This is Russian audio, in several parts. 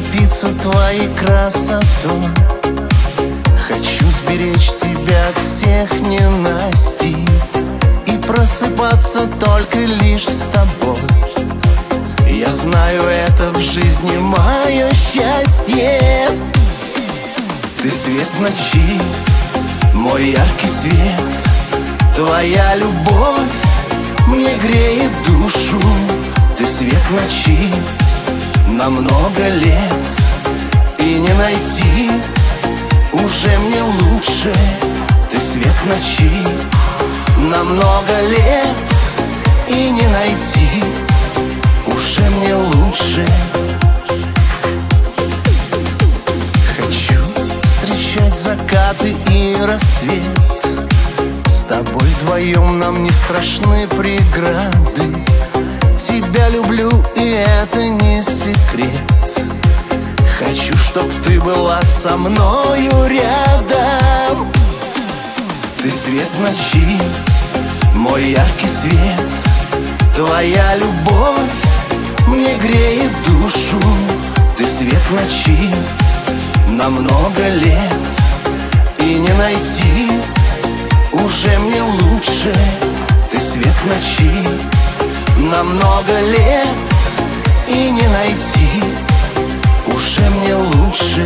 напиться твоей красотой. Хочу сберечь тебя от всех ненастей и просыпаться только лишь с тобой. Я знаю, это в жизни мое счастье. Ты свет ночи, мой яркий свет. Твоя любовь мне греет душу. Ты свет ночи на много лет, и не найти уже мне лучше. Ты свет ночи на много лет, и не найти уже мне лучше. Хочу встречать закаты и рассвет. С тобой вдвоем нам не страшны преграды. Тебя люблю, и это не секрет. Хочу, чтоб ты была со мною рядом. Ты свет ночи, мой яркий свет. Твоя любовь мне греет душу. Ты свет ночи на много лет, и не найти уже мне лучше. Ты свет ночи на много лет, и не найти уже мне лучше.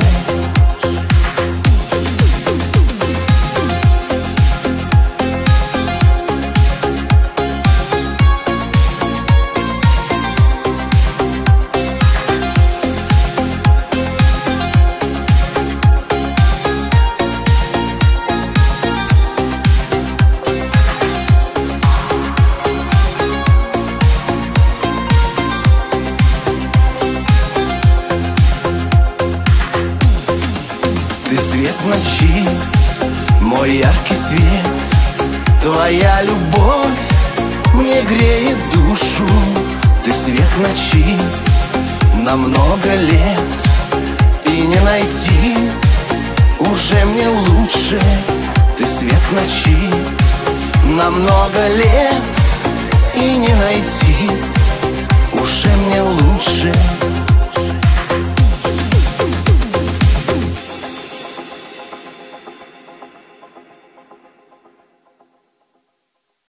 Ты свет ночи, мой яркий свет. Твоя любовь мне греет душу. Ты свет ночи на много лет, и не найти уже мне лучше. Ты свет ночи на много лет, и не найти уже мне лучше.